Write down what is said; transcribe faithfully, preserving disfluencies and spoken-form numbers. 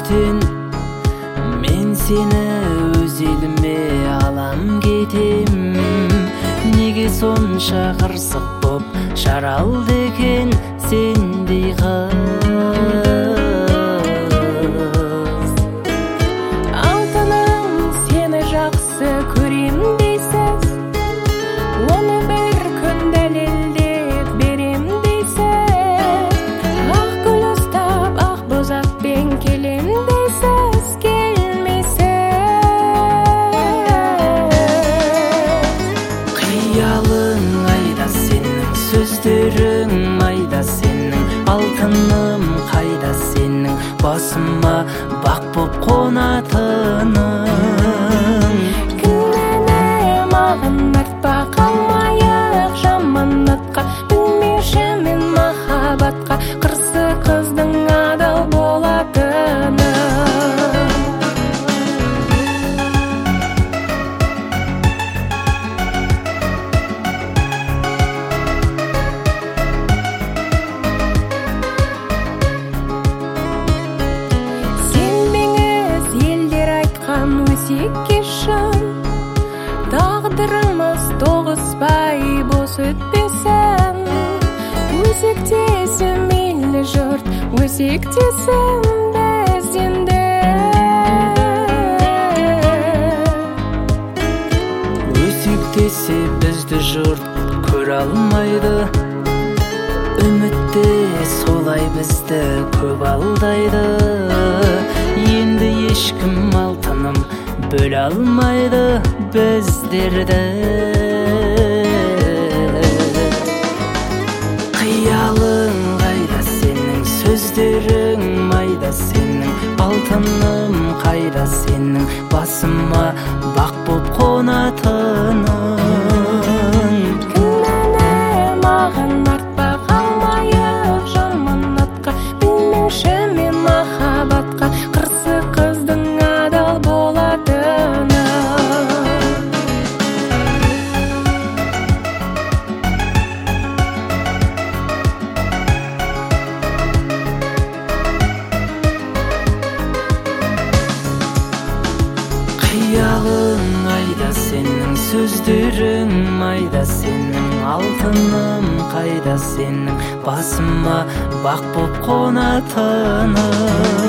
ертең мен сені өз еліме алам кетем. Неге сонша қырсық боп жаралды екен сендей қыз? Алтыным, сені жақсы көрем дейсіз, оны бір күн дәлелдеп берем дейсіз. Ақ гүл ұстап ақ бозатпен келем дейсіз, келмейсіз. Қиялың айда сенің, сөздерің майда сенің, алтыным қайда сенің, басыма бақ боп қонатының. Кінәні маған артпа, қалмайық жаман атқа, білмеуші мен махаббатқа, қырсы қыздың адал болатынын. Сенбеңіз елдер айтқан өсекке шын, тағдырымыз тоғыспай бос өтпесін. Өсектесін мейлі жұрт, өсектесін бізден де. Өсектесе бізді жұрт көре алмайды, үмітте солай бізді көп алдайды. Енді ешкім алтыным бөле алмайды біздерді. Қиялың қайда сенің, сөздерің майда сенің, алтыным қайда сенің, басыма бақ боп қонатының. Кінәні маған артпа, қалмайық жаман атқа, білмеуші мен махаббатқа, қырсы қыздың адал болатынын. Қиялың айда сенің, сөздерің майда сенің, алтыным қайда сенің, басыма бақ боп қонатының.